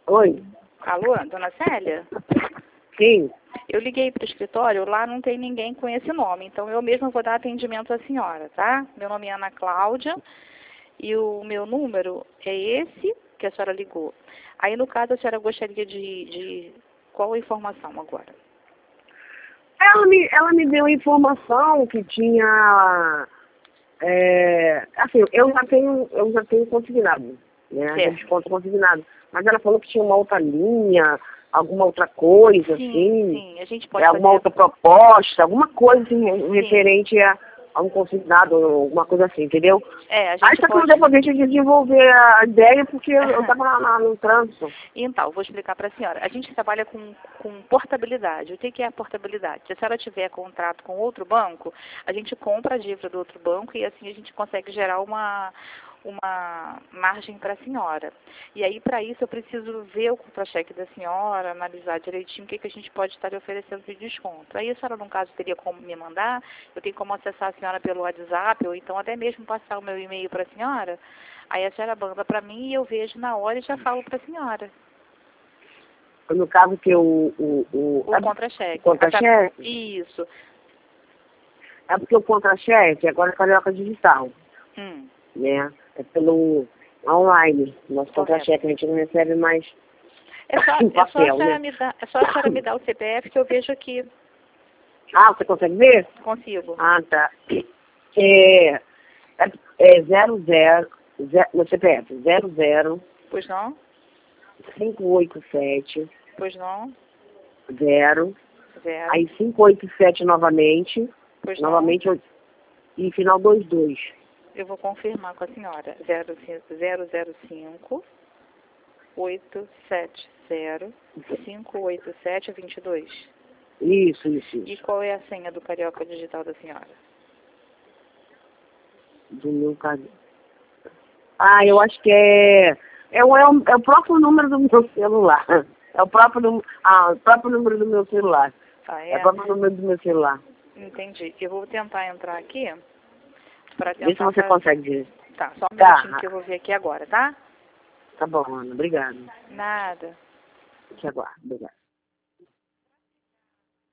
Oi? Alô, dona Célia? Sim. Eu liguei para o escritório, lá não tem ninguém com esse nome, então eu mesma vou dar atendimento à senhora, tá? Meu nome é Ana Cláudia e o meu número é esse que a senhora ligou. Aí, no caso, a senhora gostaria de qual a informação agora? Ela me deu informação que tinha... assim, eu já tenho consignado, né? Já Certo. desconto consignado. Mas ela falou que tinha uma outra linha, alguma outra coisa, Sim, assim. sim, a gente pode Alguma fazer... outra proposta, alguma coisa assim, referente a um consignado, alguma coisa assim, entendeu? É, a Aí gente só que pode... não deu pra gente desenvolver a ideia porque eu estava no trânsito. Então, vou explicar para a senhora. A gente trabalha com portabilidade. O que é a portabilidade? Se a senhora tiver contrato com outro banco, a gente compra a dívida do outro banco e assim a gente consegue gerar uma margem para a senhora. E aí, para isso, eu preciso ver o contra-cheque da senhora, analisar direitinho o que a gente pode estar lhe oferecendo de desconto. Aí a senhora, no caso, teria como me mandar, eu tenho como acessar a senhora pelo WhatsApp, ou então até mesmo passar o meu e-mail para a senhora. Aí a senhora manda para mim e eu vejo na hora e já falo para a senhora. No caso que O contra-cheque. contra-cheque, Isso. é porque o contra-cheque agora é Carioca Digital, né? É pelo online. Nosso contra-cheque a gente não recebe mais em papel, né? É só a senhora me dar o CPF que eu vejo aqui. Ah, você consegue ver? Consigo. Ah, tá. No CPF, 00 Pois não? 587 Pois não? 0, 0. aí 587 novamente, Pois novamente não? e final 22. Eu vou confirmar com a senhora. 005 870 587 22. Isso. E qual é a senha do Carioca Digital da senhora? Do meu caso. Ah, eu acho que é o próprio número do meu celular. É o próprio número do meu celular. Ah, É o é? próprio número do meu celular. Entendi. Eu vou tentar entrar aqui para Vê se tentar você consegue dizer. Tá, só um Tá. minutinho que eu vou ver aqui agora, tá? Tá bom, Ana. Obrigado. Nada. Te aguardo. Obrigado.